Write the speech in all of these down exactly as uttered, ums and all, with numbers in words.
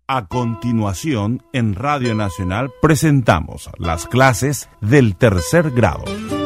A continuación, en Radio Nacional presentamos las clases del tercer grado.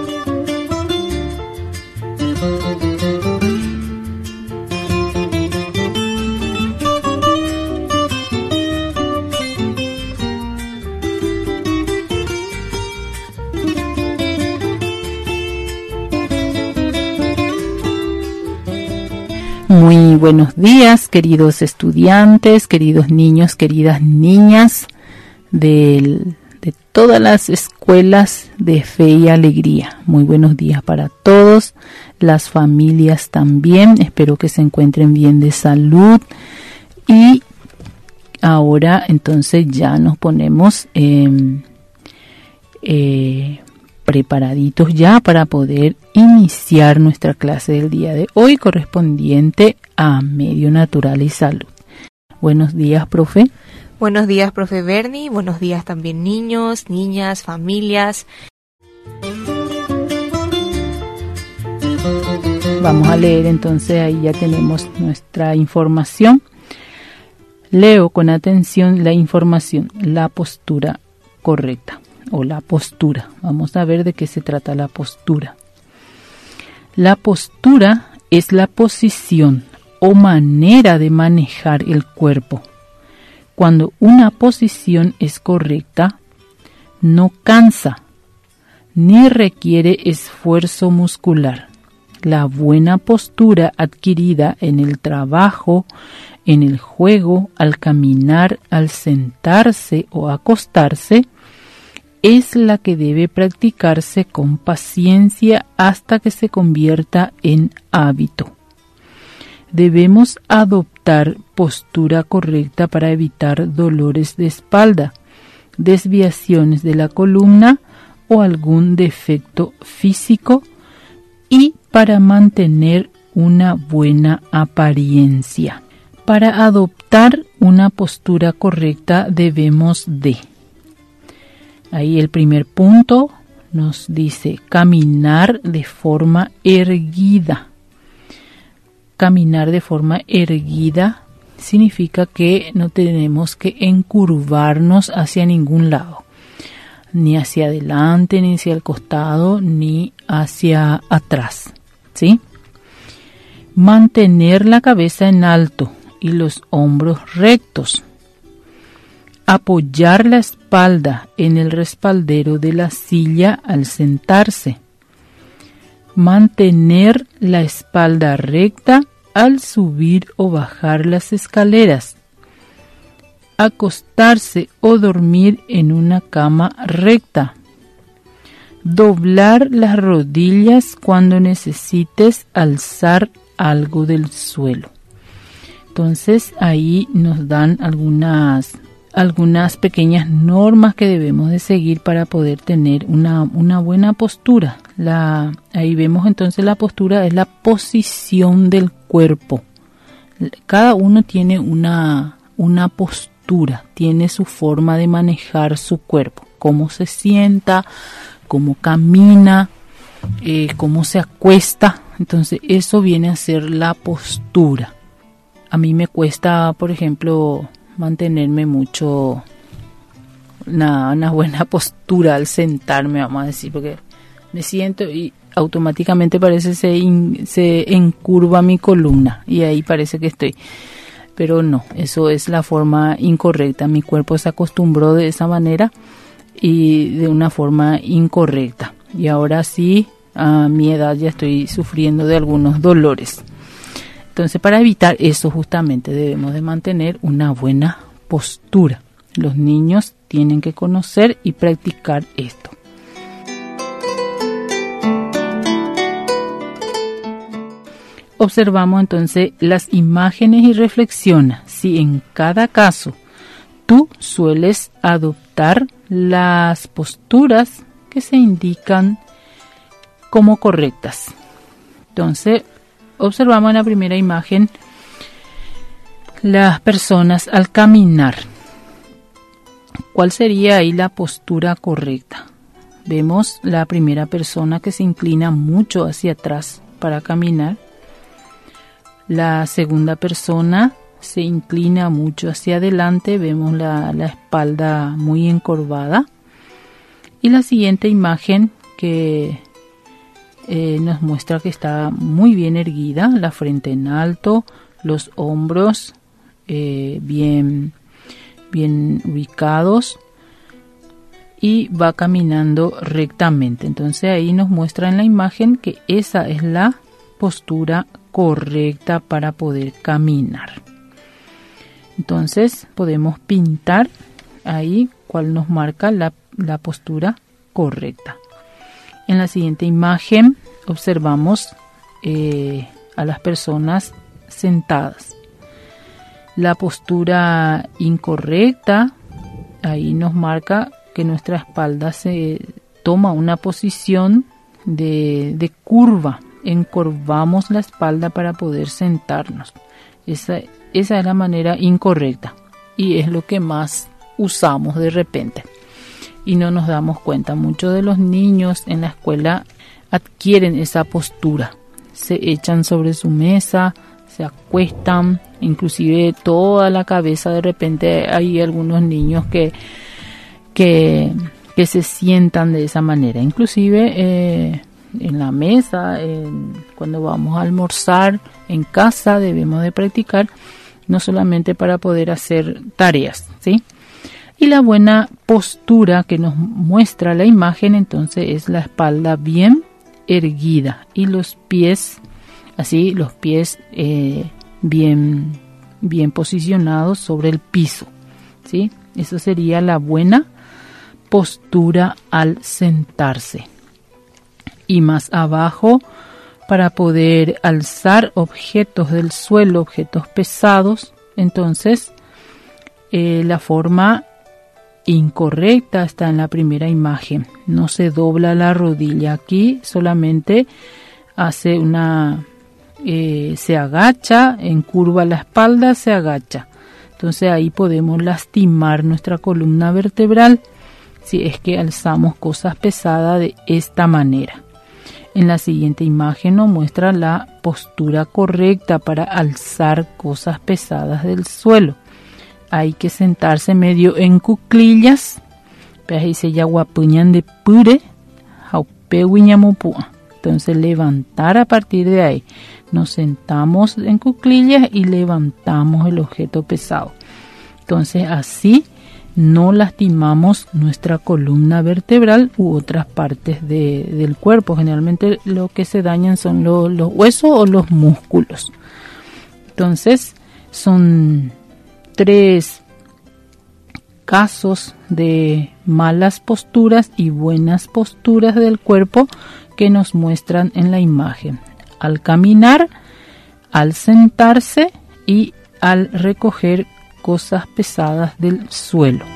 Muy buenos días, queridos estudiantes, queridos niños, queridas niñas de, de todas las escuelas de Fe y Alegría. Muy buenos días para todos, las familias también. Espero que se encuentren bien de salud. Y ahora entonces ya nos ponemos eh, eh, preparaditos ya para poder iniciar nuestra clase del día de hoy correspondiente a Medio Natural y Salud. Buenos días, profe. Buenos días, profe Bernie. Buenos días también niños, niñas, familias. Vamos a leer entonces, ahí ya tenemos nuestra información. Leo con atención la información, la postura correcta. O la postura. Vamos a ver de qué se trata la postura. La postura es la posición o manera de manejar el cuerpo. Cuando una posición es correcta, no cansa ni requiere esfuerzo muscular. La buena postura adquirida en el trabajo, en el juego, al caminar, al sentarse o acostarse, es la que debe practicarse con paciencia hasta que se convierta en hábito. Debemos adoptar postura correcta para evitar dolores de espalda, desviaciones de la columna o algún defecto físico y para mantener una buena apariencia. Para adoptar una postura correcta debemos de Ahí el primer punto nos dice caminar de forma erguida. Caminar de forma erguida significa que no tenemos que encurvarnos hacia ningún lado, ni hacia adelante, ni hacia el costado, ni hacia atrás, ¿sí? Mantener la cabeza en alto y los hombros rectos. Apoyar la espalda en el respaldero de la silla al sentarse. Mantener la espalda recta al subir o bajar las escaleras. Acostarse o dormir en una cama recta. Doblar las rodillas cuando necesites alzar algo del suelo. Entonces ahí nos dan algunas algunas pequeñas normas que debemos de seguir para poder tener una, una buena postura. La, ahí vemos entonces la postura es la posición del cuerpo. Cada uno tiene una, una postura, tiene su forma de manejar su cuerpo, cómo se sienta, cómo camina, eh, cómo se acuesta. Entonces eso viene a ser la postura. A mí me cuesta, por ejemplo, mantenerme mucho una, una buena postura al sentarme, vamos a decir, porque me siento y automáticamente parece se, in, se encurva mi columna y ahí parece que estoy, pero no, eso es la forma incorrecta. Mi cuerpo se acostumbró de esa manera y de una forma incorrecta, y ahora sí a mi edad ya estoy sufriendo de algunos dolores. Entonces, para evitar eso justamente debemos de mantener una buena postura. Los niños tienen que conocer y practicar esto. Observamos entonces las imágenes y reflexiona si en cada caso tú sueles adoptar las posturas que se indican como correctas. Entonces, observamos en la primera imagen las personas al caminar. ¿Cuál sería ahí la postura correcta? Vemos la primera persona que se inclina mucho hacia atrás para caminar. La segunda persona se inclina mucho hacia adelante, vemos la, la espalda muy encorvada. Y la siguiente imagen que eh, nos muestra que está muy bien erguida, la frente en alto, los hombros eh, bien, bien ubicados y va caminando rectamente. Entonces ahí nos muestra en la imagen que esa es la postura correcta para poder caminar. Entonces podemos pintar ahí cuál nos marca la, la postura correcta. En la siguiente imagen observamos eh, a las personas sentadas. La postura incorrecta, ahí nos marca que nuestra espalda se toma una posición de, de curva. Encorvamos la espalda para poder sentarnos. Esa, esa es la manera incorrecta y es lo que más usamos de repente y no nos damos cuenta. Muchos de los niños en la escuela adquieren esa postura. Se echan sobre su mesa, se acuestan, inclusive toda la cabeza. De repente hay algunos niños que, que, que se sientan de esa manera. Inclusive eh, en la mesa, en, cuando vamos a almorzar en casa, debemos de practicar, no solamente para poder hacer tareas, ¿sí? Y la buena postura que nos muestra la imagen, entonces, es la espalda bien erguida y los pies, así, los pies eh, bien, bien posicionados sobre el piso, ¿sí? Eso sería la buena postura al sentarse. Y más abajo, para poder alzar objetos del suelo, objetos pesados, entonces eh, la forma incorrecta está en la primera imagen. No se dobla la rodilla aquí, solamente hace una, eh, se agacha, encurva la espalda, se agacha. Entonces ahí podemos lastimar nuestra columna vertebral si es que alzamos cosas pesadas de esta manera. En la siguiente imagen nos muestra la postura correcta para alzar cosas pesadas del suelo. Hay que sentarse medio en cuclillas. Entonces levantar a partir de ahí. Nos sentamos en cuclillas y levantamos el objeto pesado. Entonces así no lastimamos nuestra columna vertebral u otras partes de, del cuerpo. Generalmente lo que se dañan son lo, los huesos o los músculos. Entonces son tres casos de malas posturas y buenas posturas del cuerpo que nos muestran en la imagen: al caminar, al sentarse y al recoger cosas pesadas del suelo.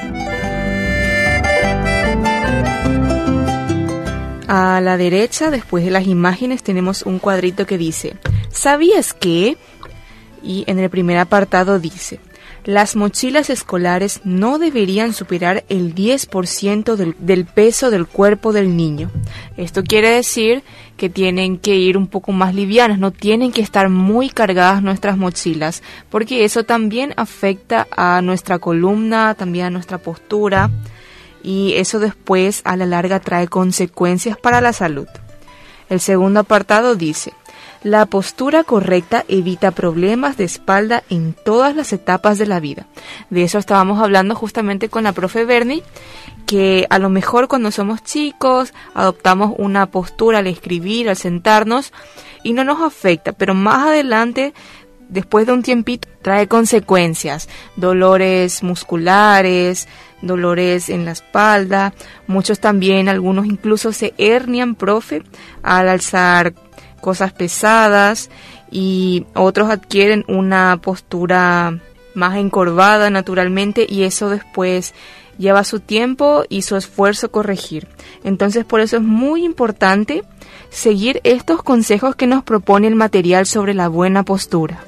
A la derecha, después de las imágenes, tenemos un cuadrito que dice: ¿sabías que? Y en el primer apartado dice: las mochilas escolares no deberían superar el diez por ciento del, del peso del cuerpo del niño. Esto quiere decir que tienen que ir un poco más livianas, no tienen que estar muy cargadas nuestras mochilas, porque eso también afecta a nuestra columna, también a nuestra postura, y eso después a la larga trae consecuencias para la salud. El segundo apartado dice: la postura correcta evita problemas de espalda en todas las etapas de la vida. De eso estábamos hablando justamente con la profe Bernie, que a lo mejor cuando somos chicos adoptamos una postura al escribir, al sentarnos, y no nos afecta, pero más adelante, después de un tiempito, trae consecuencias, dolores musculares, dolores en la espalda. Muchos también, algunos incluso se hernian, profe, al alzar cosas pesadas, y otros adquieren una postura más encorvada naturalmente, y eso después lleva su tiempo y su esfuerzo corregir. Entonces por eso es muy importante seguir estos consejos que nos propone el material sobre la buena postura.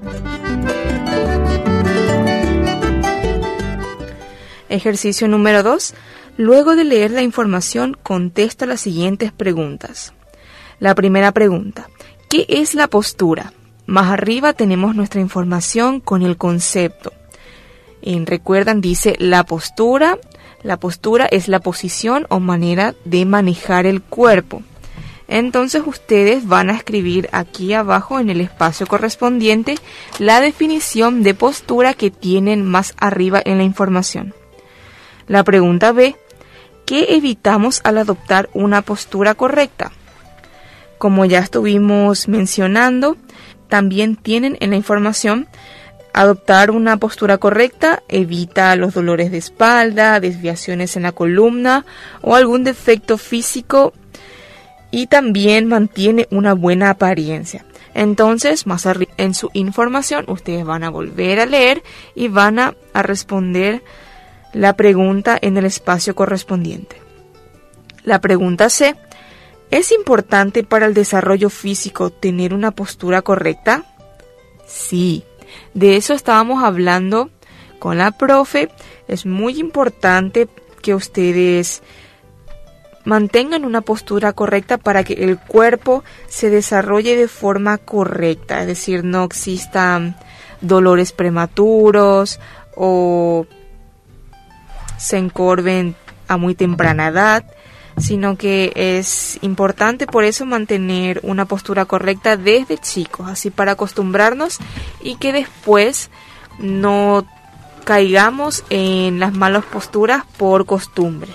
Ejercicio número dos. Luego de leer la información, contesta las siguientes preguntas. La primera pregunta: ¿qué es la postura? más arriba tenemos nuestra información con el concepto. Y recuerdan, dice la postura. La postura es la posición o manera de manejar el cuerpo. Entonces ustedes van a escribir aquí abajo en el espacio correspondiente la definición de postura que tienen más arriba en la información. La pregunta B: ¿qué evitamos al adoptar una postura correcta? Como ya estuvimos mencionando, también tienen en la información: adoptar una postura correcta evita los dolores de espalda, desviaciones en la columna o algún defecto físico, y también mantiene una buena apariencia. Entonces, más arriba en su información, ustedes van a volver a leer y van a, a responder la pregunta en el espacio correspondiente. La pregunta C: ¿es importante para el desarrollo físico tener una postura correcta? Sí, de eso estábamos hablando con la profe. Es muy importante que ustedes mantengan una postura correcta para que el cuerpo se desarrolle de forma correcta, es decir, no existan dolores prematuros o se encorven a muy temprana edad, sino que es importante por eso mantener una postura correcta desde chicos, así para acostumbrarnos y que después no caigamos en las malas posturas por costumbre.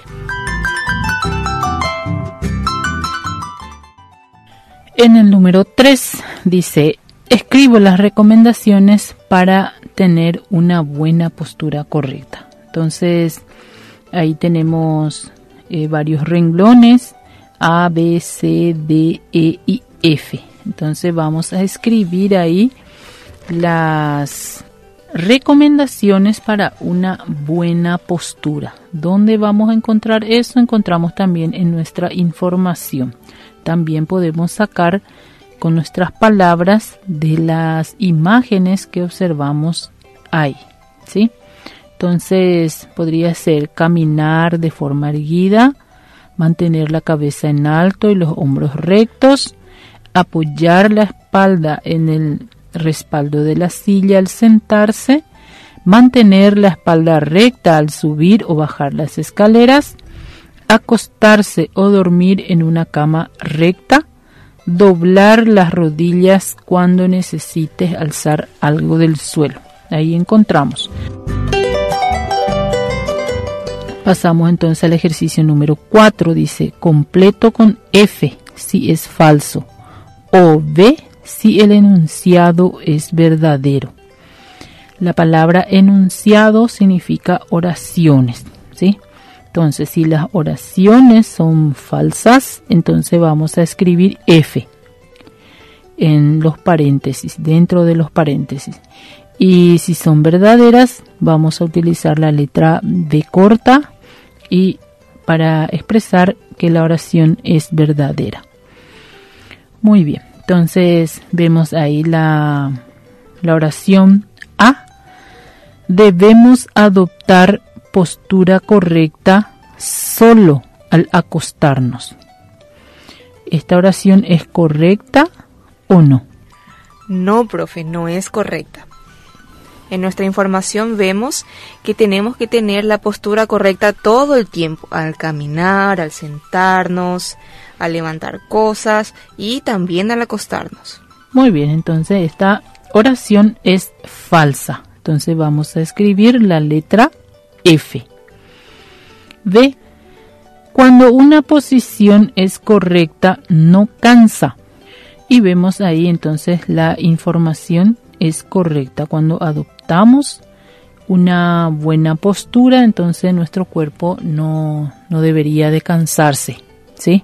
En el número tres dice: escribo las recomendaciones para tener una buena postura correcta. Entonces, ahí tenemos eh, varios renglones: A, B, C, D, E y F. Entonces vamos a escribir ahí las recomendaciones para una buena postura. ¿Dónde vamos a encontrar eso? Encontramos también en nuestra información. También podemos sacar con nuestras palabras de las imágenes que observamos ahí, ¿sí? Entonces podría ser caminar de forma erguida, mantener la cabeza en alto y los hombros rectos, apoyar la espalda en el respaldo de la silla al sentarse, mantener la espalda recta al subir o bajar las escaleras, acostarse o dormir en una cama recta, doblar las rodillas cuando necesites alzar algo del suelo. Ahí encontramos. Pasamos entonces al ejercicio número cuatro. Dice: completo con F si es falso o B si el enunciado es verdadero. La palabra enunciado significa oraciones, ¿sí? Entonces, si las oraciones son falsas, entonces vamos a escribir F en los paréntesis, dentro de los paréntesis. Y si son verdaderas, vamos a utilizar la letra B corta y para expresar que la oración es verdadera. Muy bien, entonces vemos ahí la, la oración A. Debemos adoptar postura correcta solo al acostarnos. ¿Esta oración es correcta o no? No, profe, no es correcta. En nuestra información vemos que tenemos que tener la postura correcta todo el tiempo, al caminar, al sentarnos, al levantar cosas y también al acostarnos. Muy bien, entonces esta oración es falsa. Entonces vamos a escribir la letra F. B. Cuando una posición es correcta, no cansa. Y vemos ahí entonces la información es correcta. Cuando adoptamos una buena postura, entonces nuestro cuerpo no, no debería de cansarse, ¿sí?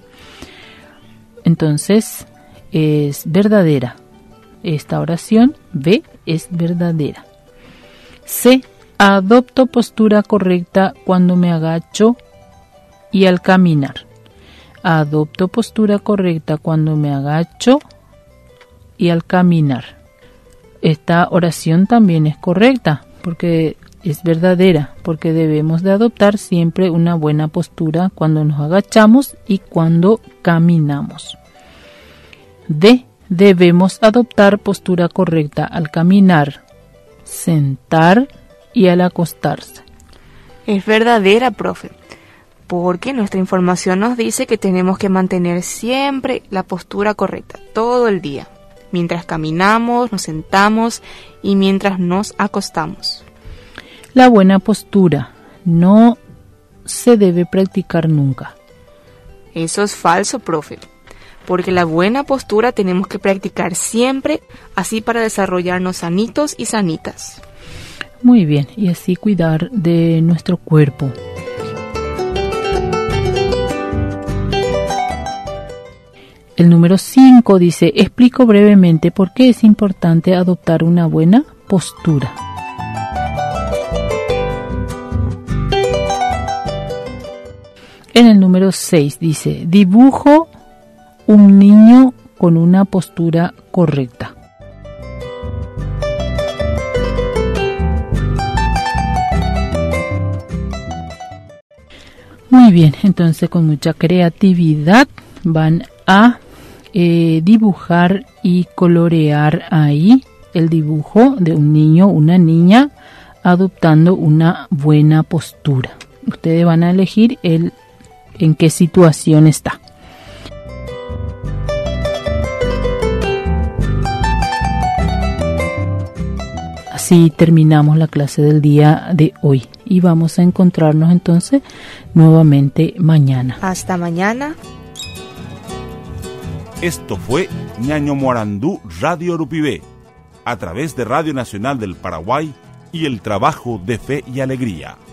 Entonces es verdadera. Esta oración B es verdadera. C. Adopto postura correcta cuando me agacho y al caminar. Adopto postura correcta cuando me agacho y al caminar. Esta oración también es correcta porque es verdadera, porque debemos de adoptar siempre una buena postura cuando nos agachamos y cuando caminamos. D. Debemos adoptar postura correcta al caminar, sentar y al acostarse. Es verdadera, profe, porque nuestra información nos dice que tenemos que mantener siempre la postura correcta, todo el día, mientras caminamos, nos sentamos y mientras nos acostamos. La buena postura no se debe practicar nunca. Eso es falso, profe, porque la buena postura tenemos que practicar siempre, así para desarrollarnos sanitos y sanitas. Muy bien, y así cuidar de nuestro cuerpo. El número cinco dice, explico brevemente por qué es importante adoptar una buena postura. En el número seis dice, dibujo un niño con una postura correcta. Muy bien, entonces con mucha creatividad van a eh, dibujar y colorear ahí el dibujo de un niño, una niña, adoptando una buena postura. Ustedes van a elegir el en qué situación está. Así terminamos la clase del día de hoy y vamos a encontrarnos entonces nuevamente mañana. Hasta mañana. Esto fue Ñaño Morandú Radio Urupibé, a través de Radio Nacional del Paraguay y el trabajo de Fe y Alegría.